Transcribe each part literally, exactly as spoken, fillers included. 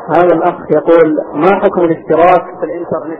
هذا الأخ يقول: ما حكم الاشتراك في الإنترنت؟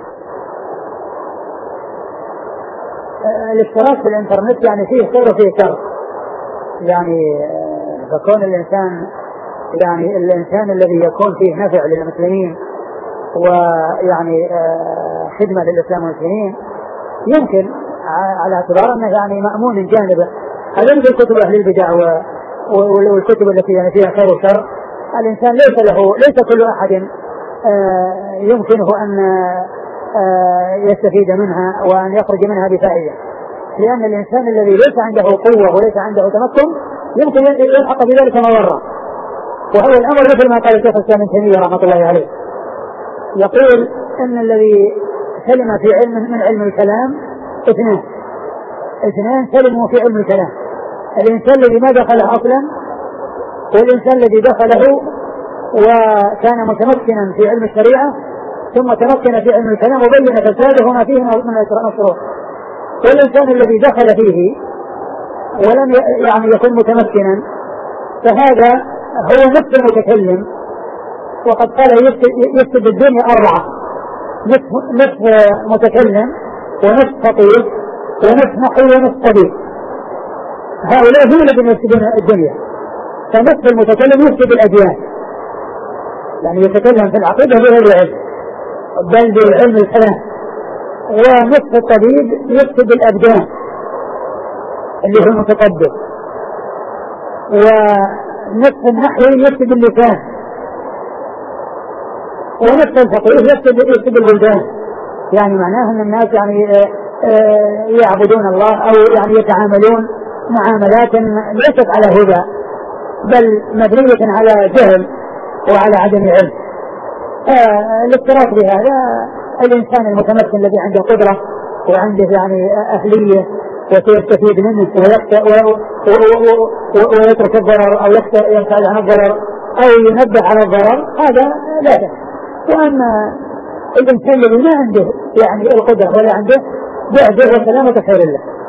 الاشتراك في الإنترنت يعني فيه خير وفيه شر. يعني فكون الإنسان يعني الإنسان الذي يكون فيه نفع للمسلمين ويعني خدمة للإسلام والمسلمين يمكن على اعتبار أنه يعني مأمون جانبه. هذا مثل كتب أهل البدع والكتب التي يعني فيها خير وشر. الإنسان ليس له ليس كل أحد يمكنه أن يستفيد منها وأن يخرج منها بفائدة، لأن الإنسان الذي ليس عنده قوة وليس عنده تمكن يمكن يلحق بذلك مضرة. وهو الأمر مثل ما قال الشيخ الإسلام ابن تيمية رحمة الله عليه، يقول أن الذي سلم في علم من علم الكلام اثنان اثنان سلموا في علم الكلام: الإنسان الذي ما دخله أصلا، والإنسان الذي دخله وكان متمكنا في علم الشريعة ثم تمكن في علم الكلام وبين فساده وما فيه من الشروط. والإنسان الذي دخل فيه ولم يعني يكون متمكنا فهذا هو نفس المتكلم، وقد قال يكتب الدنيا أربعة: نصف متكلم ونصف خطيب ونصف نحوي ونصف طبيب. هؤلاء هم الذين يكتبون الدنيا. فنصف المتكلم يكتب الأديان، يعني يتكلم في العقيدة بغير علم بل بعلم الكلام. ونصف الطبيب يكتب الأبدان اللي هو المتقدم. ونصف النحوي يكتب اللسان. ونصف الفقيه يكتب يكتب البلدان. يعني معناه أن الناس يعني يعبدون الله أو يعني يتعاملون معاملات ليست على هدى بل مبنية على جهل وعلى عدم علم. الافتراق بهذا الإنسان المتمكن الذي عنده قدرة وعنده يعني أهلية وسيستفيد منه ويترك الضرر أو يبتعد عن الضرر أو ينبه على الضرر، هذا لا شك. وأما الإنسان الذي ما عنده يعني القدرة ولا عنده بعده وسلامة خير الله.